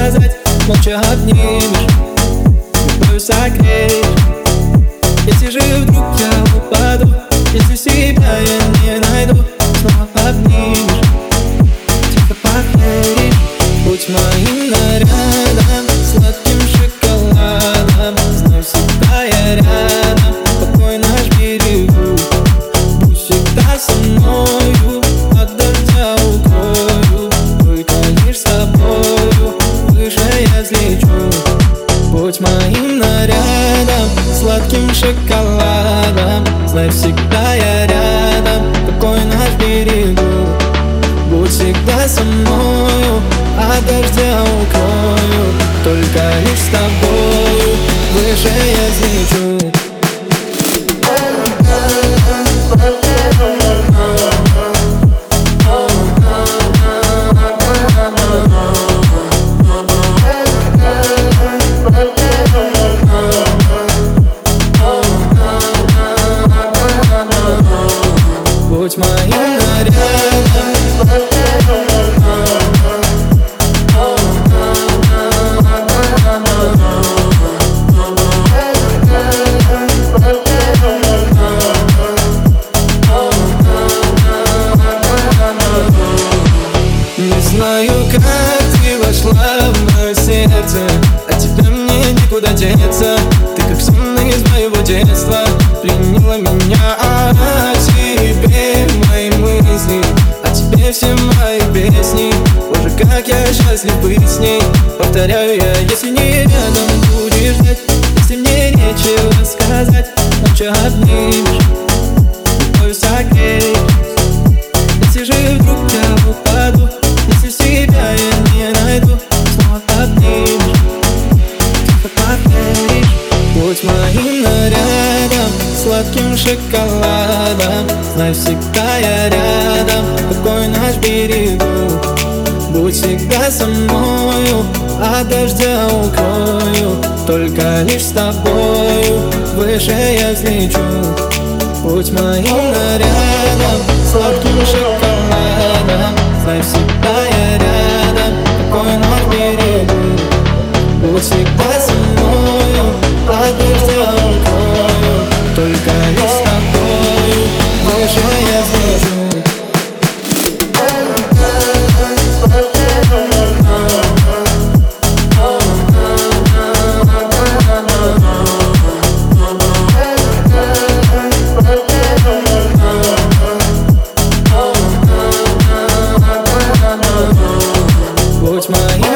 сказать, молча обнимешь, любовью согреешь. Если же вдруг я упаду, если себя я не найду, снова обнимешь, тихо поверишь. Будь моим нарядом, сладким шоколадом, знай, всегда я рядом, покой наш берегу. Будь всегда со мною, от дождя укрою, только лишь с тобою выше я взлечу. Будь моим нарядом, сладким шоколадом, знай, всегда я рядом, покой наш берегу. Будь всегда со мною, от дождя укрою, только лишь с тобою выше я взлечу. Будь моим нарядом, не знаю, как ты вошла в мое сердце, от тебя мне никуда деться. Ты как сон из моего детства, пленила меня, а тебе мои мысли, а тебе все мои песни. Боже, как я счастлив быть с ней. Повторяю я, если не рядом будешь ждать, если мне нечего сказать, молча обнимешь, любовью согреешь. Если же вдруг я упаду, если себя я не найду, снова обнимешь, тихо поверишь. Будь моим нарядом, сладким шоколадом, знай, всегда я рядом, покой наш берегу. Будь всегда со мною, от дождя укрою, только лишь с тобою выше я взлечу. Будь моим нарядом, сладким шоколадом, знай, всегда я рядом, покой наш берегу. Будь всегда со мною, от дождя укрою, только лишь с тобою выше я взлечу. Будь моим